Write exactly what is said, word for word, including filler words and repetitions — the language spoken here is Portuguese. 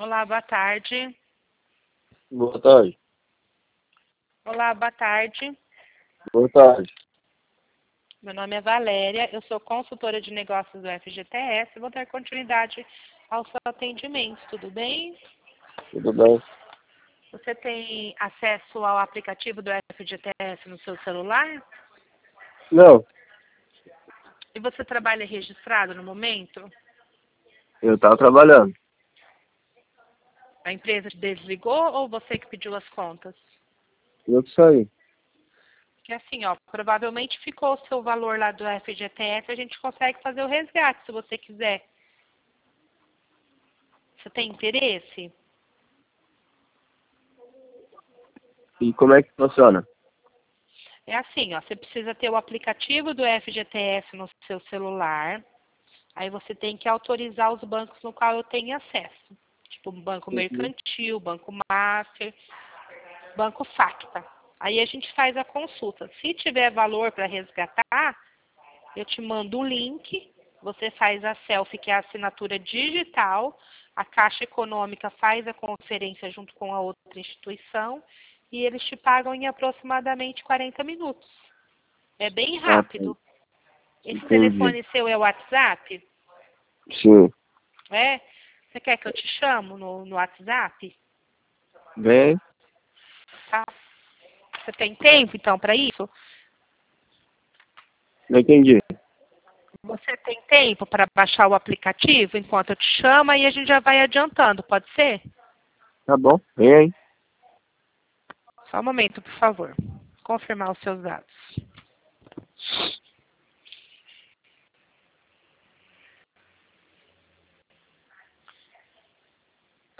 Olá, boa tarde. Boa tarde. Olá, boa tarde. Boa tarde. Meu nome é Valéria, eu sou consultora de negócios do F G T S. Vou dar continuidade ao seu atendimento, tudo bem? Tudo bem? Você tem acesso ao aplicativo do F G T S no seu celular? Não, E você trabalha registrado no momento? eu tava trabalhando. A empresa te desligou ou você que pediu as contas? Eu que saí. Porque assim, ó, provavelmente ficou o seu valor lá do F G T S, a gente consegue fazer o resgate se você quiser. Você tem interesse? E como é que funciona? É assim, ó, você precisa ter o aplicativo do F G T S no seu celular. Aí você tem que autorizar os bancos no qual eu tenho acesso. Tipo, Banco Uhum. Mercantil, Banco Master, Banco Facta. Aí a gente faz a consulta. Se tiver valor para resgatar, eu te mando o link, você faz a selfie, que é a assinatura digital, a Caixa Econômica faz a conferência junto com a outra instituição e eles te pagam em aproximadamente quarenta minutos. É bem Ah, tá. rápido. Esse Entendi. telefone seu é o WhatsApp? Sim. É? Você quer que eu te chamo no, no WhatsApp? Bem, Tá? Você tem tempo, então, para isso? não entendi. Você tem tempo para baixar o aplicativo enquanto eu te chamo e a gente já vai adiantando, pode ser? Tá bom, vem aí. Só um momento, por favor. Confirmar os seus dados.